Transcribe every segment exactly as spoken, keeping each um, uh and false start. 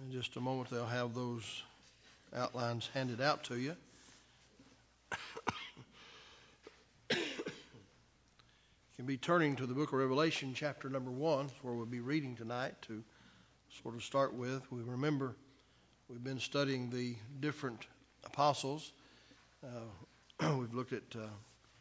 In just a moment, they'll have those outlines handed out to you. You can be turning to the book of Revelation, chapter number one, where we'll be reading tonight to sort of start with. We remember we've been studying the different apostles. Uh, we've looked at uh,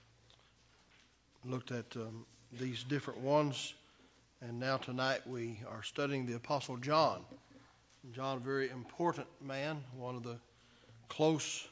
looked at um, these different ones, and now tonight we are studying the Apostle John. John, a very important man, one of the close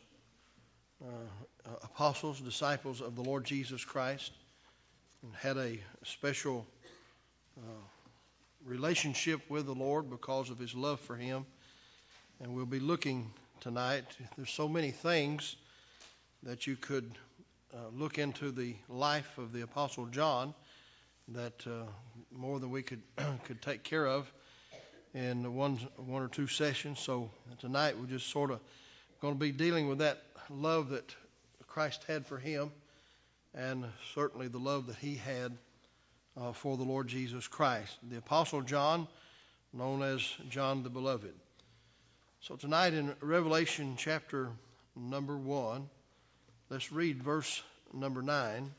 uh, apostles, disciples of the Lord Jesus Christ, and had a special uh, relationship with the Lord because of his love for him. And we'll be looking tonight. There's so many things that you could uh, look into the life of the Apostle John that uh, more than we could could take care of in one one or two sessions. So tonight we're just sort of going to be dealing with that love that Christ had for him, and certainly the love that he had uh, for the Lord Jesus Christ. The Apostle John, known as John the Beloved. So tonight in Revelation chapter number one, let's read verse number nine,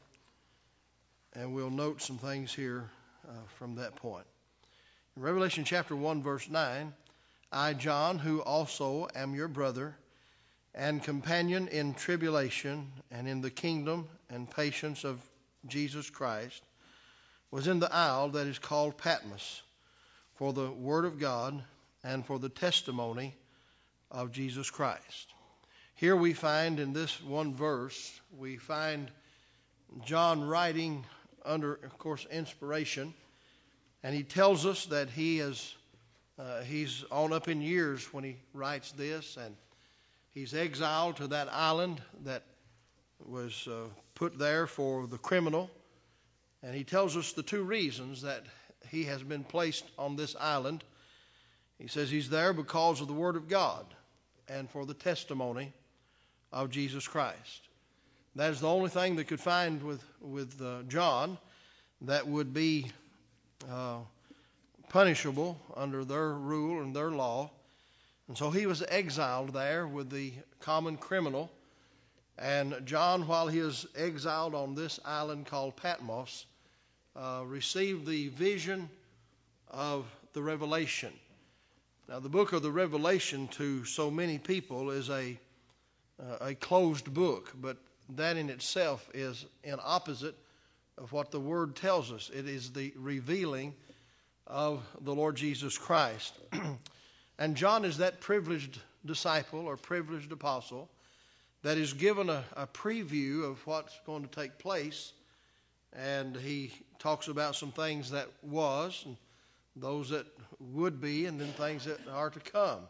and we'll note some things here uh, from that point. In Revelation chapter one, verse nine, I, John, who also am your brother and companion in tribulation and in the kingdom and patience of Jesus Christ, was in the isle that is called Patmos for the word of God and for the testimony of Jesus Christ. Here we find in this one verse, we find John writing under, of course, inspiration. And he tells us that he is uh, he's on up in years when he writes this, and he's exiled to that island that was uh, put there for the criminal. And he tells us the two reasons that he has been placed on this island. He says he's there because of the Word of God and for the testimony of Jesus Christ. That is the only thing they could find with, with uh, John that would be Uh, punishable under their rule and their law. And so he was exiled there with the common criminal. And John, while he is exiled on this island called Patmos, uh, received the vision of the Revelation. Now, the book of the Revelation to so many people is a uh, a closed book, but that in itself is in opposite of what the Word tells us. It is the revealing of the Lord Jesus Christ. And John is that privileged disciple or privileged apostle that is given a, a preview of what's going to take place. And he talks about some things that was, and those that would be, and then things that are to come.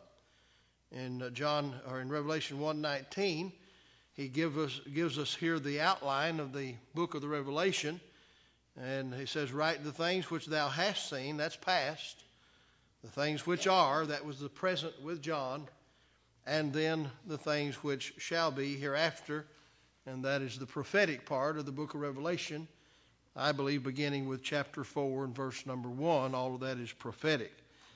In uh, John, or in Revelation one nineteen, he give us, gives us here the outline of the book of the Revelation. And he says, write the things which thou hast seen, that's past. The things which are, that was the present with John. And then the things which shall be hereafter. And that is the prophetic part of the book of Revelation. I believe beginning with chapter four and verse number one, all of that is prophetic.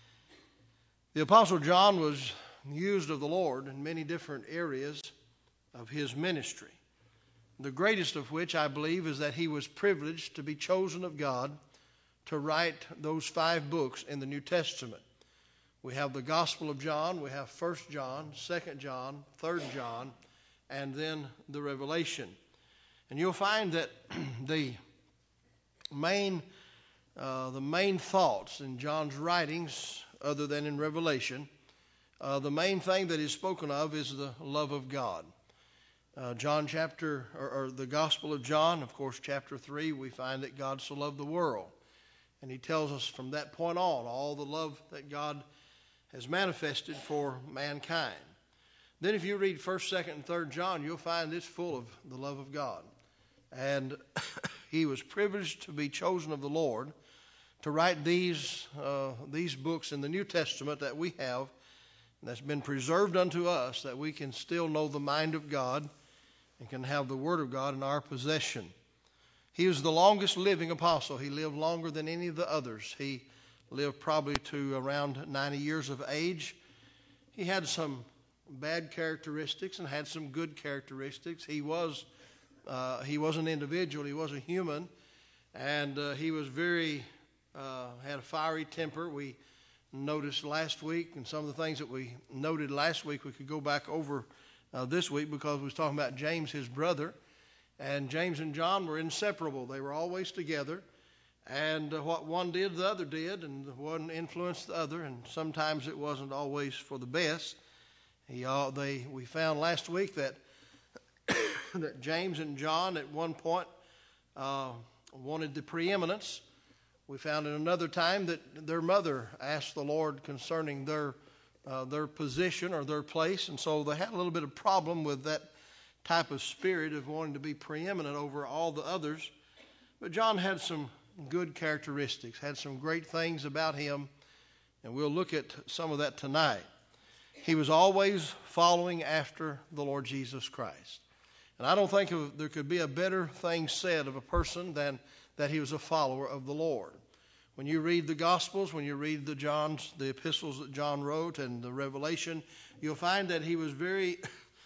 The Apostle John was used of the Lord in many different areas of his ministry. The greatest of which, I believe, is that he was privileged to be chosen of God to write those five books in the New Testament. We have the Gospel of John, we have First John, Second John, Third John, and then the Revelation. And you'll find that the main uh, the main thoughts in John's writings, other than in Revelation, uh, the main thing that is spoken of is the love of God. Uh, John chapter, or, or the Gospel of John, of course, chapter three, we find that God so loved the world. And he tells us from that point on all the love that God has manifested for mankind. Then if you read first, second, and third John, you'll find it's full of the love of God. And he was privileged to be chosen of the Lord to write these uh, these books in the New Testament that we have, that's been preserved unto us, that we can still know the mind of God and can have the Word of God in our possession. He was the longest living apostle. He lived longer than any of the others. He lived probably to around ninety years of age. he had some bad characteristics and had some good characteristics. He was uh, he was an individual. He was a human, and uh, he was very uh, had a fiery temper. We noticed last week, and some of the things that we noted last week, we could go back over uh, this week because we was talking about James, his brother, and James and John were inseparable. They were always together, and uh, what one did, the other did, and one influenced the other, and sometimes it wasn't always for the best. He, uh, they, we found last week that that James and John at one point uh, wanted the preeminence. We found at another time that their mother asked the Lord concerning their uh, their position or their place, and so they had a little bit of problem with that type of spirit of wanting to be preeminent over all the others. But John had some good characteristics, had some great things about him, and we'll look at some of that tonight. He was always following after the Lord Jesus Christ. And I don't think of, there could be a better thing said of a person than that he was a follower of the Lord. When you read the Gospels, when you read the John's, the epistles that John wrote and the Revelation, you'll find that he was very,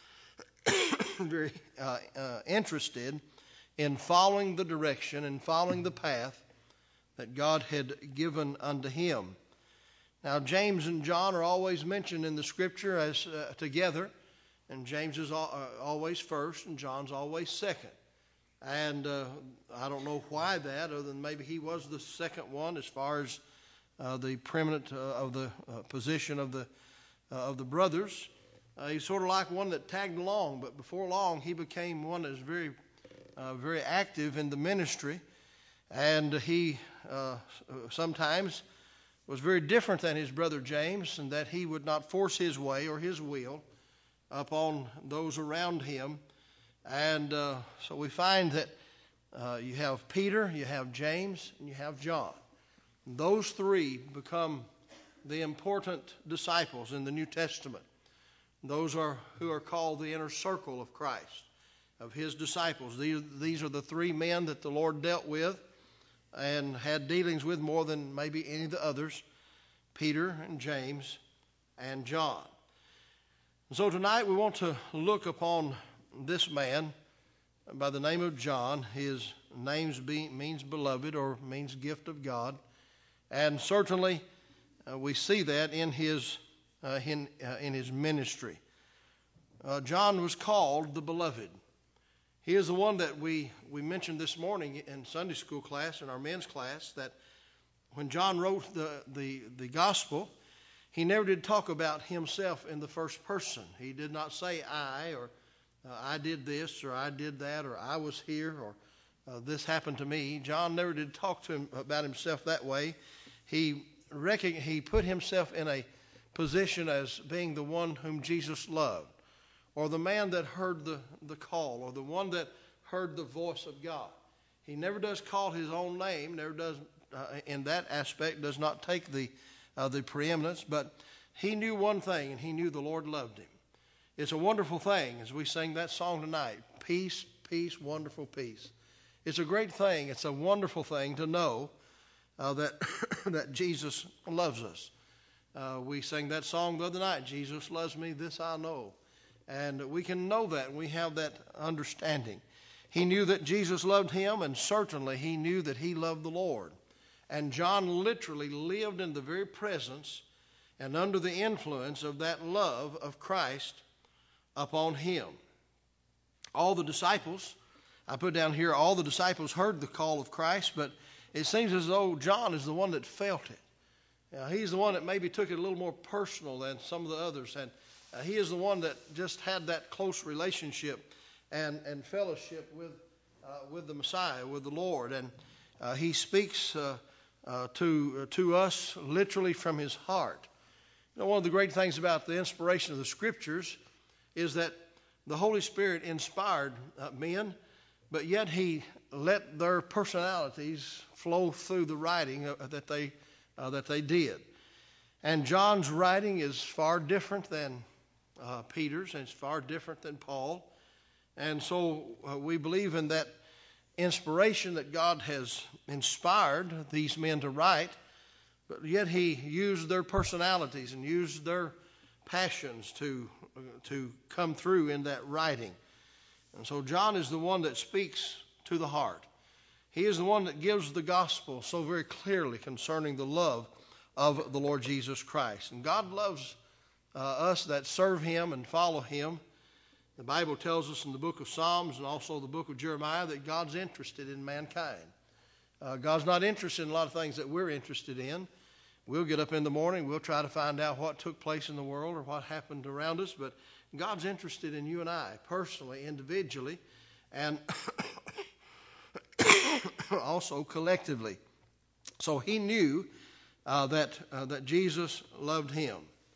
very uh, uh, interested in following the direction and following the path that God had given unto him. Now, James and John are always mentioned in the Scripture as uh, together, and James is al- uh, always first, and John's always second. And uh, I don't know why that, other than maybe he was the second one as far as uh, the preeminent uh, of the uh, position of the uh, of the brothers. Uh, he's sort of like one that tagged along, but before long he became one that was very, uh, very active in the ministry, and he uh, sometimes was very different than his brother James, in that he would not force his way or his will upon those around him. And uh, so we find that uh, you have Peter, you have James, and you have John. And those three become the important disciples in the New Testament. Those are who are called the inner circle of Christ, of his disciples. These, these are the three men that the Lord dealt with and had dealings with more than maybe any of the others, Peter and James and John. And so tonight we want to look upon this man by the name of John. His name means beloved, or means gift of God. And certainly uh, we see that in his uh, in, uh, in his ministry. Uh, John was called the beloved. He is the one that we, we mentioned this morning in Sunday school class, in our men's class, that when John wrote the, the, the gospel, he never did talk about himself in the first person. He did not say I, or uh, I did this, or I did that, or I was here, or uh, this happened to me. John never did talk to him about himself that way. He reckoned, he put himself in a position as being the one whom Jesus loved, or the man that heard the, the call, or the one that heard the voice of God. He never does call his own name, never does, uh, in that aspect, does not take the uh, the preeminence, but he knew one thing, and he knew the Lord loved him. It's a wonderful thing as we sing that song tonight, peace, peace, wonderful peace. It's a great thing, it's a wonderful thing to know uh, that, that Jesus loves us. Uh, we sang that song the other night, Jesus loves me, this I know. And we can know that, we have that understanding. He knew that Jesus loved him, and certainly he knew that he loved the Lord. And John literally lived in the very presence and under the influence of that love of Christ upon him. All the disciples, I put down here, all the disciples heard the call of Christ, but it seems as though John is the one that felt it. Now, he's the one that maybe took it a little more personal than some of the others, and uh, he is the one that just had that close relationship and, and fellowship with uh, with the Messiah, with the Lord, and uh, he speaks uh, uh, to uh, to us literally from his heart. You know, one of the great things about the inspiration of the Scriptures is that the Holy Spirit inspired uh, men, but yet he let their personalities flow through the writing uh, that they uh, that they did. And John's writing is far different than uh, Peter's, and it's far different than Paul. And so uh, we believe in that inspiration that God has inspired these men to write, but yet he used their personalities and used their passions to, uh, to come through in that writing. And so John is the one that speaks to the heart. He is the one that gives the gospel so very clearly concerning the love of the Lord Jesus Christ. And God loves uh, us that serve him and follow him. The Bible tells us in the book of Psalms and also the book of Jeremiah that God's interested in mankind. Uh, God's not interested in a lot of things that we're interested in. We'll get up in the morning, we'll try to find out what took place in the world or what happened around us, but God's interested in you and I, personally, individually, and also collectively. So he knew uh, that uh, that Jesus loved him.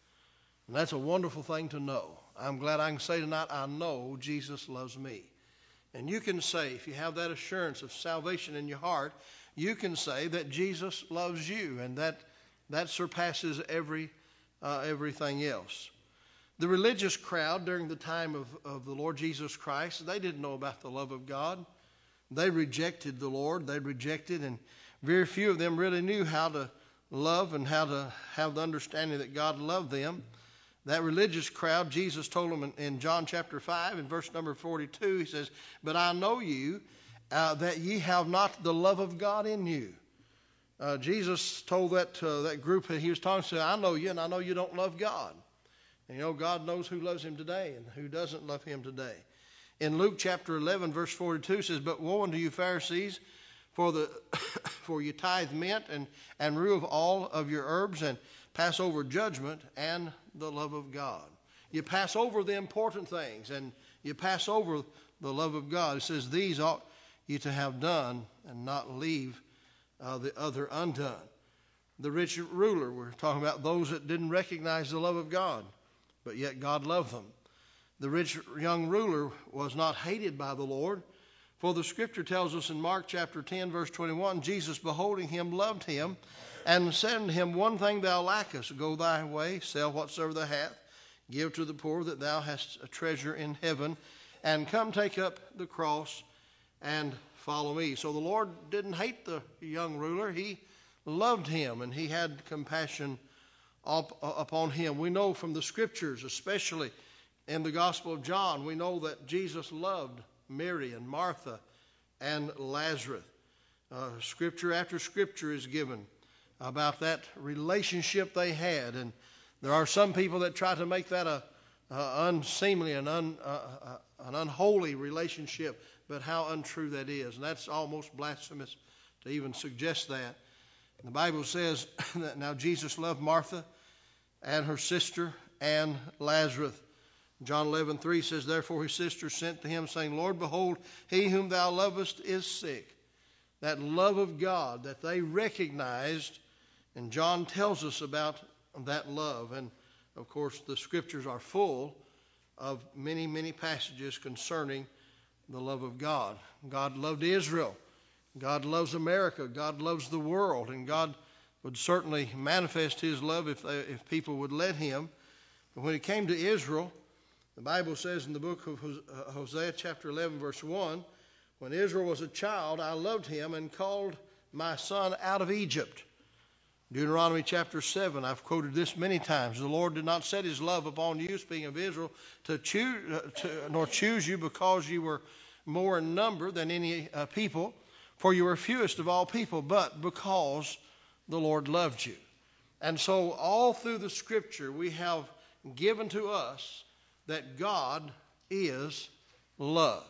And that's a wonderful thing to know. I'm glad I can say tonight, I know Jesus loves me. And you can say, if you have that assurance of salvation in your heart, you can say that Jesus loves you, and that that surpasses every uh, everything else. The religious crowd during the time of, of the Lord Jesus Christ, they didn't know about the love of God. They rejected the Lord. They rejected, and very few of them really knew how to love and how to have the understanding that God loved them. That religious crowd, Jesus told them in, in John chapter five, in verse number forty-two, he says, "But I know you, uh, that ye have not the love of God in you." Uh, Jesus told that uh, that group that he was talking to, "I know you, and I know you don't love God." And you know, God knows who loves him today and who doesn't love him today. In Luke chapter eleven, verse forty-two says, "But woe unto you Pharisees, for the for you tithe mint and, and rue of all of your herbs, and pass over judgment and the love of God." You pass over the important things, and you pass over the love of God. It says, "These ought you to have done, and not leave uh, the other undone." The rich ruler, we're talking about those that didn't recognize the love of God, but yet God loved them. The rich young ruler was not hated by the Lord, for the scripture tells us in Mark chapter ten, verse twenty-one, Jesus, beholding him, loved him, and said unto him, "One thing thou lackest, go thy way, sell whatsoever thou hast, give to the poor, that thou hast a treasure in heaven, and come take up the cross and follow me." So the Lord didn't hate the young ruler. He loved him, and he had compassion up, uh, upon him. We know from the scriptures, especially in the Gospel of John, we know that Jesus loved Mary and Martha and Lazarus. Uh, scripture after scripture is given about that relationship they had. And there are some people that try to make that a uh, unseemly and un, uh, uh, an unholy relationship, but how untrue that is. And that's almost blasphemous to even suggest that. The Bible says that now Jesus loved Martha and her sister and Lazarus. John eleven three says, "Therefore his sister sent to him, saying, Lord, behold, he whom thou lovest is sick." That love of God that they recognized, and John tells us about that love. And, of course, the scriptures are full of many, many passages concerning the love of God. God loved Israel. God loves America. God loves the world. And God would certainly manifest his love if, they, if people would let him. But when it came to Israel, the Bible says in the book of Hosea chapter eleven verse one, "When Israel was a child, I loved him and called my son out of Egypt." Deuteronomy chapter seven, I've quoted this many times. "The Lord did not set his love upon you," speaking of Israel, to choose, uh, to, "nor choose you because you were more in number than any uh, people, for you were fewest of all people, but because the Lord loved you." And so all through the scripture we have given to us that God is love.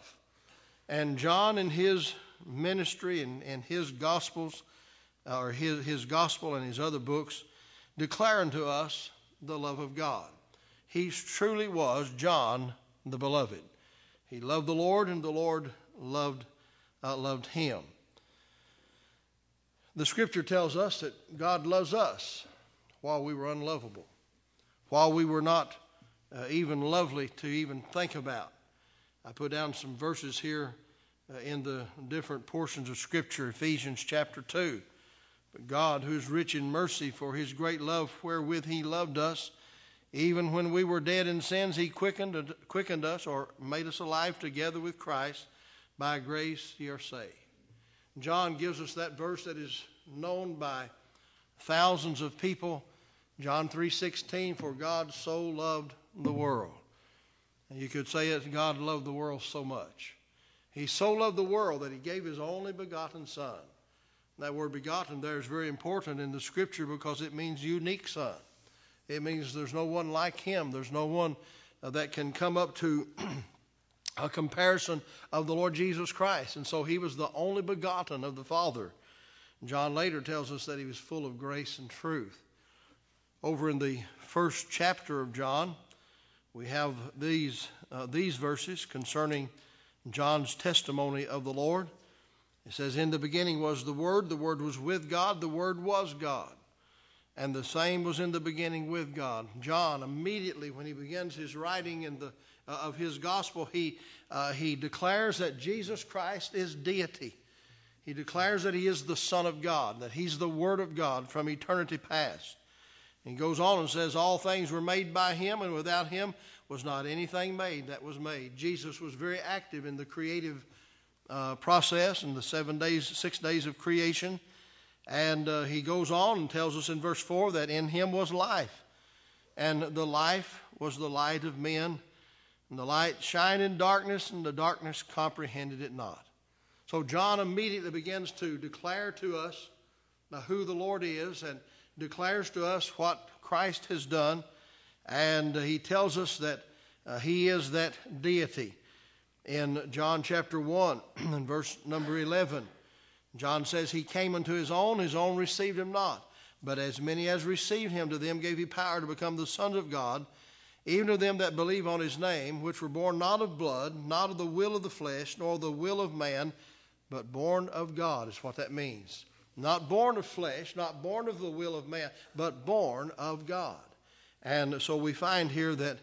And John in his ministry and, and his gospels, or his, his gospel and his other books, declare unto us the love of God. He truly was John the Beloved. He loved the Lord, and the Lord loved, uh, loved him. The scripture tells us that God loves us while we were unlovable, while we were not Uh, even lovely to even think about. I put down some verses here uh, in the different portions of Scripture. Ephesians chapter two. "But God, who is rich in mercy, for his great love wherewith he loved us, even when we were dead in sins, he quickened, quickened us," or made us alive together with Christ. "By grace ye are saved." John gives us that verse that is known by thousands of people. John three sixteen, for God so loved the world. And you could say it, God loved the world so much. He so loved the world that he gave his only begotten Son. That word begotten there is very important in the Scripture because it means unique Son. It means there's no one like him. There's no one uh, that can come up to a comparison of the Lord Jesus Christ. And so he was the only begotten of the Father. John later tells us that he was full of grace and truth. Over in the first chapter of John, we have these uh, these verses concerning John's testimony of the Lord. It says, in the beginning was the Word, the Word was with God, the Word was God, and the same was in the beginning with God. John, immediately when he begins his writing in the uh, of his gospel, he uh, he declares that Jesus Christ is deity. He declares that he is the Son of God, that he's the Word of God from eternity past. He goes on and says, all things were made by him, and without him was not anything made that was made. Jesus was very active in the creative uh, process in the seven days, six days of creation. And uh, he goes on and tells us in verse four that in him was life. And the life was the light of men. And the light shined in darkness, and the darkness comprehended it not. So John immediately begins to declare to us who the Lord is, and declares to us what Christ has done, and he tells us that uh, he is that deity. In John chapter one, and verse number eleven, John says, he came unto his own, his own received him not. But as many as received him, to them gave he power to become the sons of God, even to them that believe on his name, which were born not of blood, not of the will of the flesh, nor the will of man, but born of God, is what that means. Not born of flesh, not born of the will of man, but born of God. And so we find here that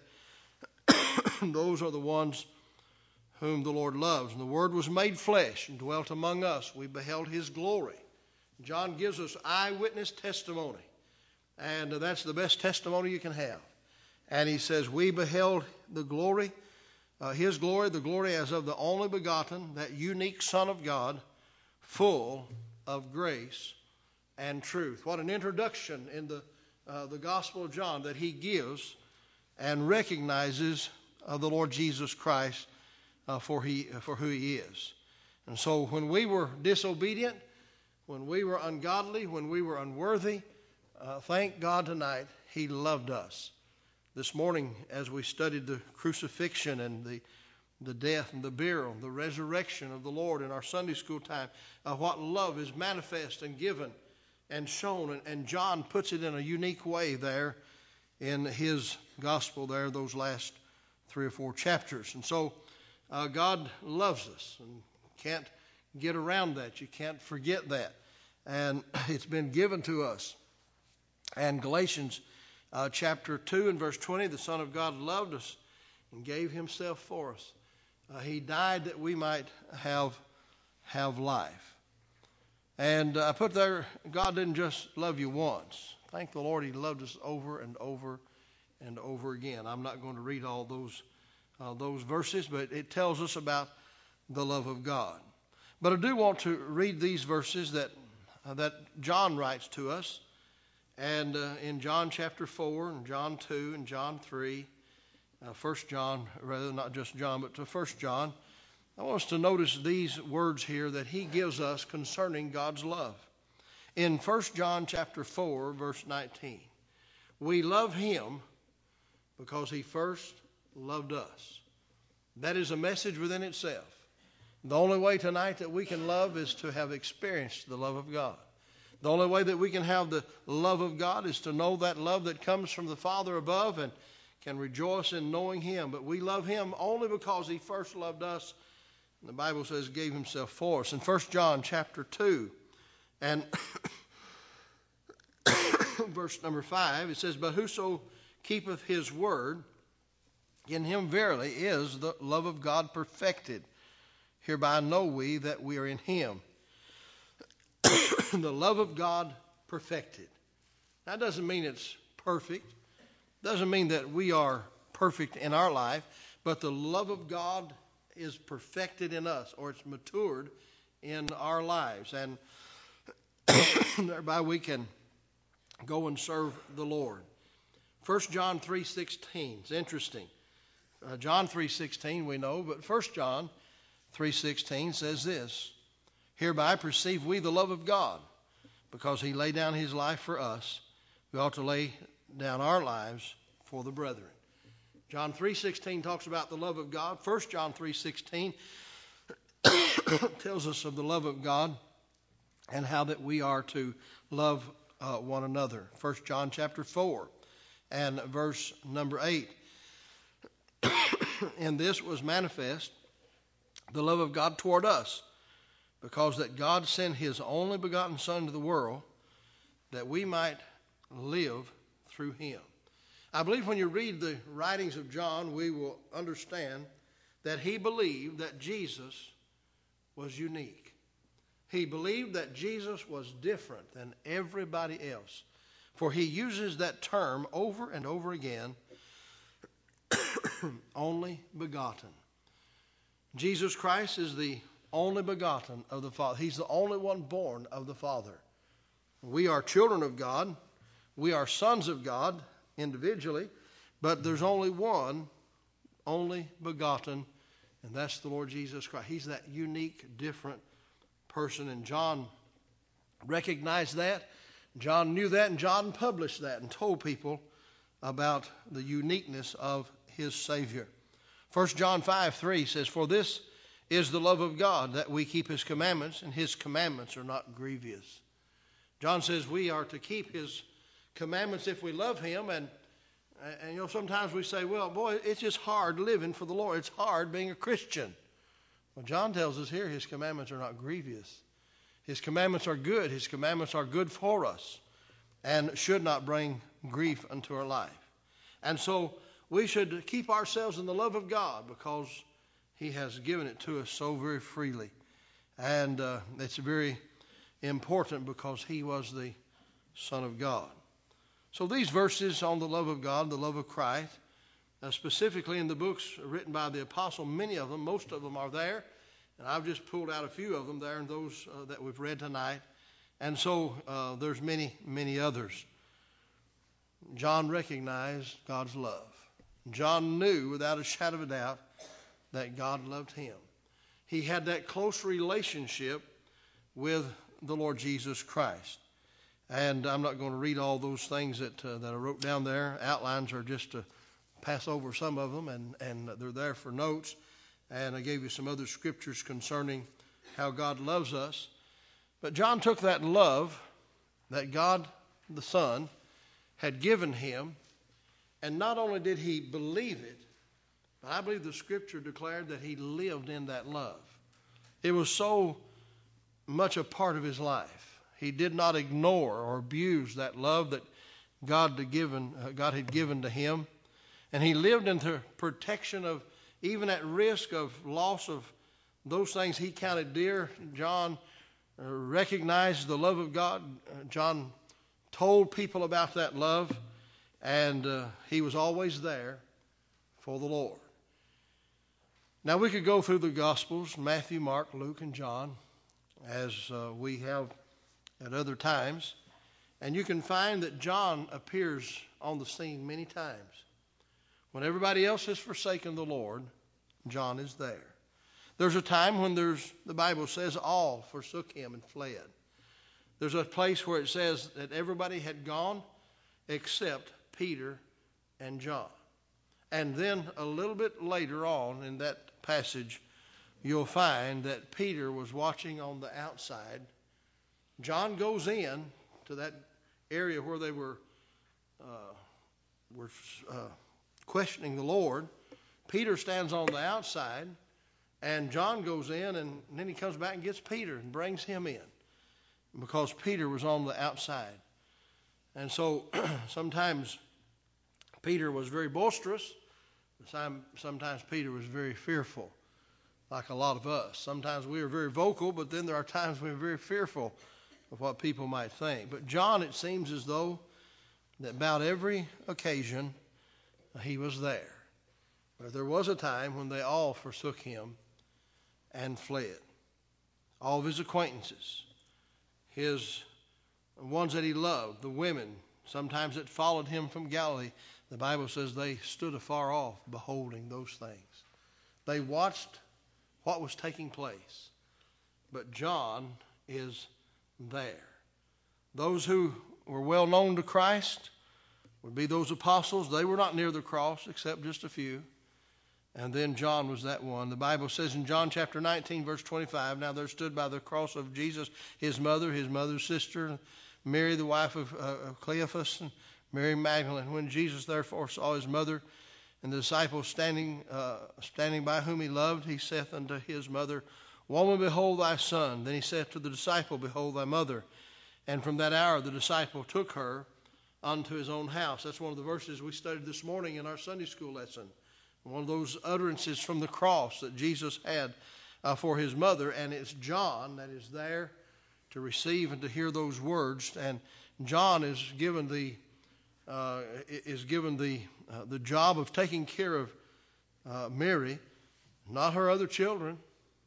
those are the ones whom the Lord loves. And the Word was made flesh and dwelt among us. We beheld his glory. John gives us eyewitness testimony. And that's the best testimony you can have. And he says, we beheld the glory, uh, his glory, the glory as of the only begotten, that unique Son of God, full of grace and truth. What an introduction in the uh, the Gospel of John that he gives and recognizes uh, the Lord Jesus Christ uh, for he for who he is. And so when we were disobedient, when we were ungodly, when we were unworthy, uh, thank God tonight he loved us. This morning, as we studied the crucifixion and the the death and the burial, the resurrection of the Lord in our Sunday school time, uh, what love is manifest and given and shown. And, and John puts it in a unique way there in his gospel there, those last three or four chapters. And so uh, God loves us, and can't get around that. You can't forget that. And it's been given to us. And Galatians uh, chapter two and verse twenty, the Son of God loved us and gave himself for us. Uh, he died that we might have have life. And uh, I put there, God didn't just love you once. Thank the Lord, he loved us over and over and over again. I'm not going to read all those uh, those verses, but it tells us about the love of God. But I do want to read these verses that uh, that John writes to us. And uh, in John chapter four and John two and John three, Uh, First John, rather not just John, but to First John, I want us to notice these words here that he gives us concerning God's love. In First John chapter four, verse nineteen, we love him because he first loved us. That is a message within itself. The only way tonight that we can love is to have experienced the love of God. The only way that we can have the love of God is to know that love that comes from the Father above and can rejoice in knowing him. But we love him only because he first loved us. And the Bible says gave himself for us. In First John chapter two and verse number five, it says, but whoso keepeth his word, in him verily is the love of God perfected. Hereby know we that we are in him. The love of God perfected. That doesn't mean it's perfect. Doesn't mean that we are perfect in our life, but the love of God is perfected in us, or it's matured in our lives. And thereby we can go and serve the Lord. First John three sixteen. It's interesting. Uh, John three sixteen we know, but First John three sixteen says this: "Hereby perceive we the love of God, because he laid down his life for us. We ought to lay down our lives for the brethren." John three sixteen talks about the love of God. First John three sixteen tells us of the love of God and how that we are to love uh, one another. First John chapter four and verse number eight. "In this was manifest the love of God toward us, because that God sent his only begotten Son into the world, that we might live through him." I believe when you read the writings of John, we will understand that he believed that Jesus was unique. He believed that Jesus was different than everybody else. For he uses that term over and over again, only begotten. Jesus Christ is the only begotten of the Father. He's the only one born of the Father. We are children of God. We are sons of God individually, but there's only one, only begotten, and that's the Lord Jesus Christ. He's that unique, different person, and John recognized that. John knew that, and John published that and told people about the uniqueness of his Savior. First John five three says, "For this is the love of God, that we keep his commandments, and his commandments are not grievous." John says we are to keep his commandments if we love him. And, and you know, sometimes we say, well, boy, it's just hard living for the Lord. It's hard being a Christian. Well, John tells us here his commandments are not grievous. His commandments are good. His commandments are good for us and should not bring grief unto our life. And so we should keep ourselves in the love of God, because he has given it to us so very freely. And uh, it's very important because he was the Son of God. So these verses on the love of God, the love of Christ, uh, specifically in the books written by the apostle, many of them, most of them are there. And I've just pulled out a few of them there, and those uh, that we've read tonight. And so uh, there's many, many others. John recognized God's love. John knew without a shadow of a doubt that God loved him. He had that close relationship with the Lord Jesus Christ. And I'm not going to read all those things that uh, that I wrote down there. Outlines are just to pass over some of them, and, and they're there for notes. And I gave you some other scriptures concerning how God loves us. But John took that love that God the Son had given him, and not only did he believe it, but I believe the scripture declared that he lived in that love. It was so much a part of his life. He did not ignore or abuse that love that God had given, uh, God had given to him. And he lived in the protection of, even at risk of loss of those things he counted dear. John uh, recognized the love of God. Uh, John told people about that love, and uh, he was always there for the Lord. Now we could go through the Gospels, Matthew, Mark, Luke, and John, as uh, we have at other times, and you can find that John appears on the scene many times. When everybody else has forsaken the Lord, John is there. There's a time when there's, the Bible says, all forsook him and fled. There's a place where it says that everybody had gone except Peter and John. And then a little bit later on in that passage, you'll find that Peter was watching on the outside. John goes in to that area where they were uh, were uh, questioning the Lord. Peter stands on the outside, and John goes in, and then he comes back and gets Peter and brings him in, because Peter was on the outside. And so sometimes Peter was very boisterous. Sometimes Peter was very fearful, like a lot of us. Sometimes we are very vocal, but then there are times we are very fearful of what people might think. But John, it seems as though that about every occasion he was there. But there was a time when they all forsook him and fled. All of his acquaintances, his ones that he loved, the women sometimes that followed him from Galilee, the Bible says they stood afar off, beholding those things. They watched what was taking place. But John is there. Those who were well known to Christ would be those apostles. They were not near the cross except just a few. And then John was that one. The Bible says in John chapter nineteen, verse twenty-five, now there stood by the cross of Jesus his mother, his mother's sister, Mary, the wife of, uh, of Cleophas, and Mary Magdalene. When Jesus therefore saw his mother and the disciples standing uh, standing by whom he loved, he saith unto his mother, Woman, behold thy son. Then he saith to the disciple, Behold thy mother. And from that hour the disciple took her unto his own house. That's one of the verses we studied this morning in our Sunday school lesson. One of those utterances from the cross that Jesus had uh, for his mother. And it's John that is there to receive and to hear those words. And John is given the uh, is given the uh, the job of taking care of uh, Mary, not her other children,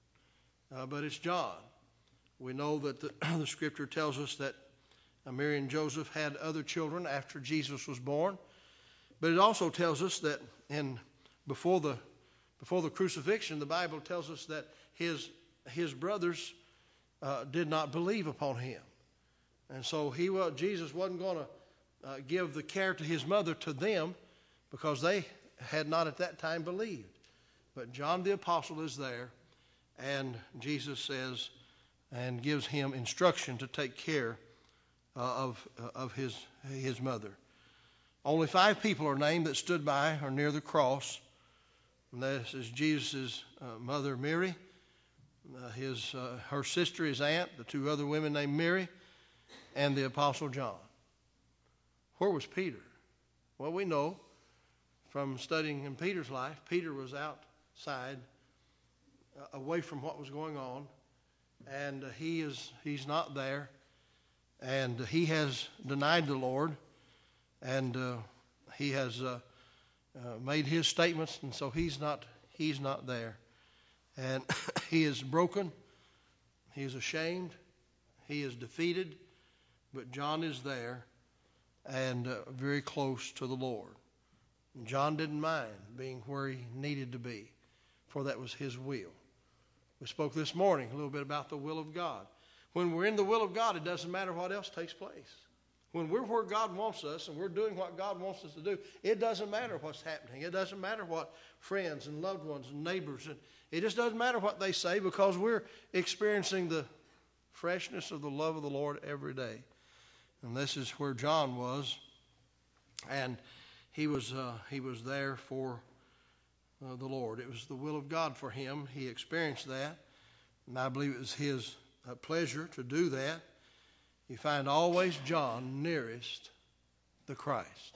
uh, but it's John. We know that the, the Scripture tells us that uh, Mary and Joseph had other children after Jesus was born, but it also tells us that in before the before the crucifixion, the Bible tells us that his his brothers uh, did not believe upon him, and so he was Jesus wasn't going to uh, give the care to his mother to them because they had not at that time believed. But John the apostle is there, and Jesus says and gives him instruction to take care uh, of uh, of his his mother. Only five people are named that stood by or near the cross. And this is Jesus' uh, mother Mary, uh, his uh, her sister, his aunt, the two other women named Mary, and the apostle John. Where was Peter? Well, we know from studying in Peter's life, Peter was outside, uh, away from what was going on, and uh, he is he's not there, and uh, he has denied the Lord, and uh, he has uh, uh, made his statements, and so he's not he's not there, and he is broken, he is ashamed, he is defeated, but John is there, and uh, very close to the Lord. And John didn't mind being where he needed to be, for that was his will. We spoke this morning a little bit about the will of God. When we're in the will of God, it doesn't matter what else takes place. When we're where God wants us and we're doing what God wants us to do, it doesn't matter what's happening. It doesn't matter what friends and loved ones and neighbors, and it just doesn't matter what they say, because we're experiencing the freshness of the love of the Lord every day. And this is where John was, and he was uh, he was there for uh, the Lord. It was the will of God for him. He experienced that, and I believe it was his uh, pleasure to do that. You find always John nearest the Christ.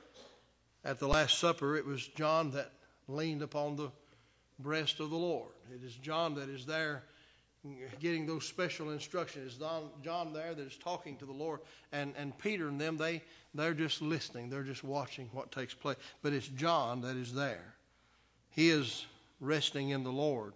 At the Last Supper, it was John that leaned upon the breast of the Lord. It is John that is there getting those special instructions. It's John, John there that is talking to the Lord. And, and Peter and them, they, they're just listening. They're just watching what takes place. But it's John that is there. He is resting in the Lord.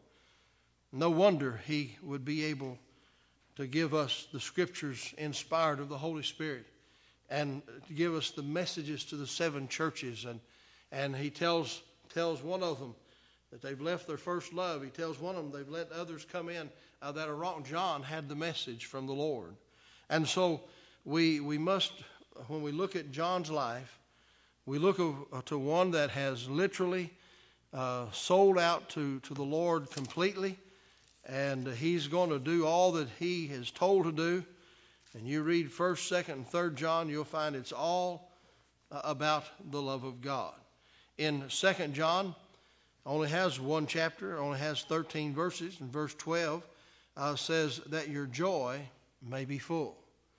No wonder he would be able to give us the Scriptures inspired of the Holy Spirit, and to give us the messages to the seven churches. And and he tells tells one of them that they've left their first love. He tells one of them they've let others come in uh, that are wrong. John had the message from the Lord. And so we we must, when we look at John's life, we look to one that has literally uh, sold out to, to the Lord completely. And he's going to do all that he is told to do. And you read first, second, and third John, you'll find it's all about the love of God. In second John, only has one chapter, only has thirteen verses. And verse twelve uh, says that your joy may be full.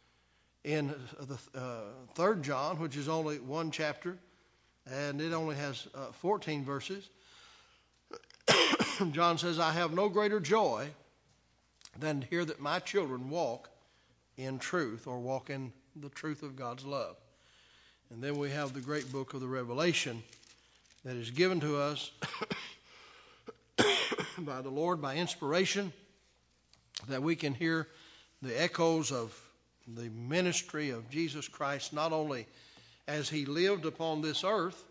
In the uh, third John, which is only one chapter, and it only has uh, fourteen verses, John says, I have no greater joy than to hear that my children walk in truth, or walk in the truth of God's love. And then we have the great book of the Revelation that is given to us by the Lord, by inspiration, that we can hear the echoes of the ministry of Jesus Christ, not only as he lived upon this earth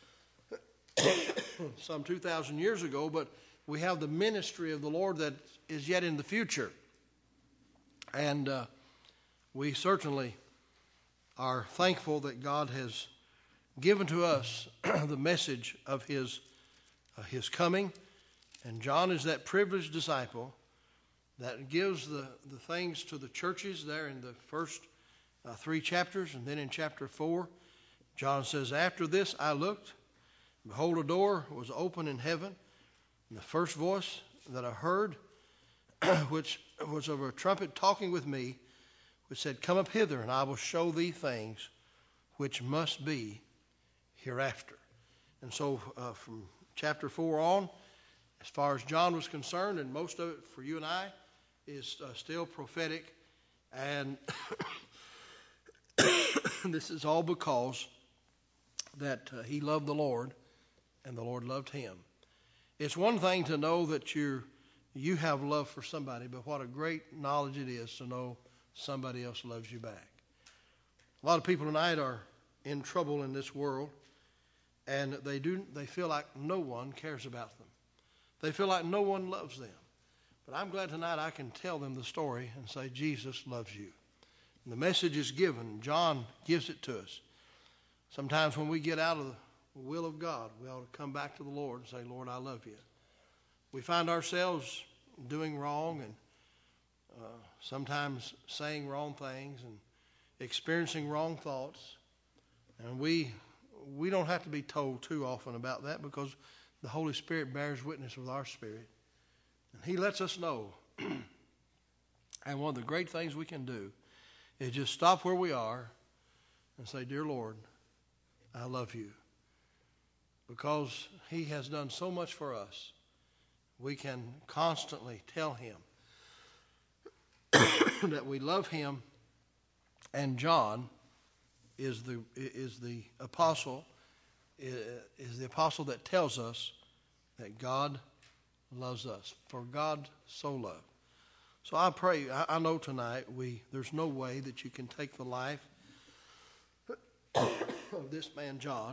some two thousand years ago, but we have the ministry of the Lord that is yet in the future. And uh, we certainly are thankful that God has given to us the message of his, uh, his coming. And John is that privileged disciple that gives the, the things to the churches there in the first uh, three chapters. And then in chapter four, John says, "After this I looked, behold, a door was open in heaven. And the first voice that I heard, which was of a trumpet talking with me, which said, Come up hither, and I will show thee things which must be hereafter." And so uh, from chapter four on, as far as John was concerned, and most of it for you and I, is uh, still prophetic. And this is all because that uh, he loved the Lord and the Lord loved him. It's one thing to know that you're, you have love for somebody, but what a great knowledge it is to know somebody else loves you back. A lot of people tonight are in trouble in this world, and they do they feel like no one cares about them. They feel like no one loves them. But I'm glad tonight I can tell them the story and say, Jesus loves you. And the message is given. John gives it to us. Sometimes when we get out of the will of God, we ought to come back to the Lord and say, Lord, I love you. We find ourselves doing wrong and uh, sometimes saying wrong things and experiencing wrong thoughts. And we we don't have to be told too often about that, because the Holy Spirit bears witness with our spirit. And he lets us know. And one of the great things we can do is just stop where we are and say, Dear Lord, I love you. Because he has done so much for us, we can constantly tell him that we love him. And John is the is the apostle is the apostle that tells us that God loves us. For God so loved. So I pray, I, I know tonight we there's no way that you can take the life of this man John.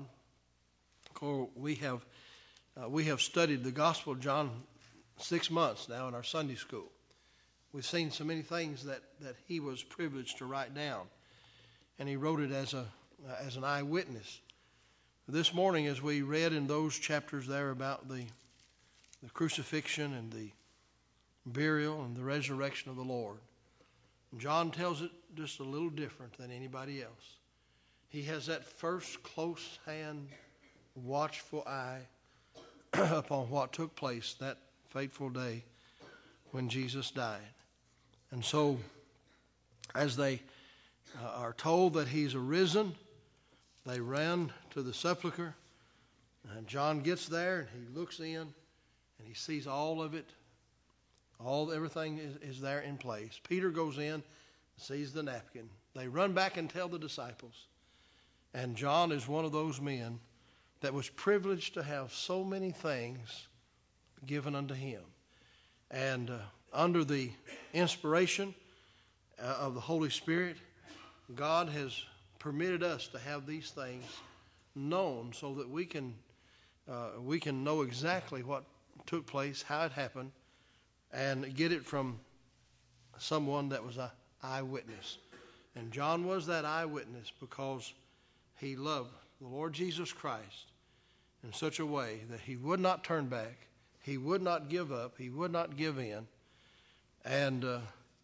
We have uh, we have studied the Gospel of John six months now in our Sunday school. We've seen so many things that, that he was privileged to write down, and he wrote it as a uh, as an eyewitness. This morning, as we read in those chapters there about the the crucifixion and the burial and the resurrection of the Lord, John tells it just a little different than anybody else. He has that first close hand, watchful eye upon what took place that fateful day when Jesus died. And so, as they uh, are told that he's arisen, they ran to the sepulcher, and John gets there and he looks in and he sees all of it. All everything is, is there in place. Peter goes in, sees the napkin. They run back and tell the disciples. And John is one of those men that was privileged to have so many things given unto him. And uh, under the inspiration uh, of the Holy Spirit, God has permitted us to have these things known so that we can uh, we can know exactly what took place, how it happened, and get it from someone that was an eyewitness. And John was that eyewitness because he loved the Lord Jesus Christ in such a way that he would not turn back, he would not give up, he would not give in, and uh,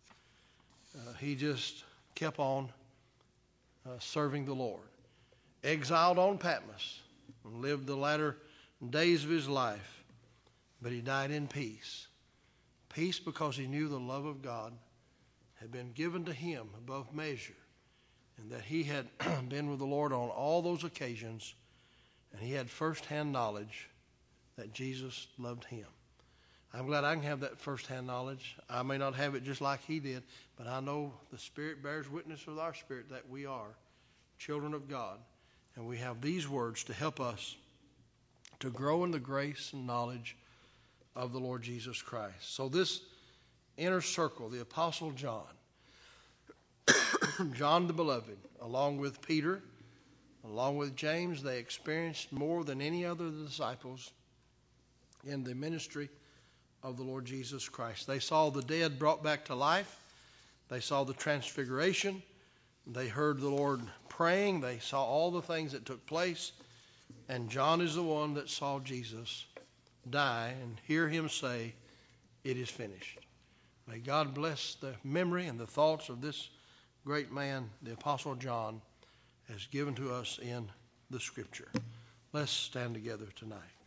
uh, he just kept on uh, serving the Lord. Exiled on Patmos, and lived the latter days of his life, but he died in peace. Peace because he knew the love of God had been given to him above measure, and that he had been with the Lord on all those occasions, and he had firsthand knowledge that Jesus loved him. I'm glad I can have that firsthand knowledge. I may not have it just like he did, but I know the Spirit bears witness with our spirit that we are children of God, and we have these words to help us to grow in the grace and knowledge of the Lord Jesus Christ. So this inner circle, the Apostle John, John the Beloved, along with Peter, along with James, they experienced more than any other of the disciples in the ministry of the Lord Jesus Christ. They saw the dead brought back to life. They saw the transfiguration. They heard the Lord praying. They saw all the things that took place. And John is the one that saw Jesus die and hear him say, "It is finished." May God bless the memory and the thoughts of this great man, the Apostle John, as given to us in the Scripture. Let's stand together tonight.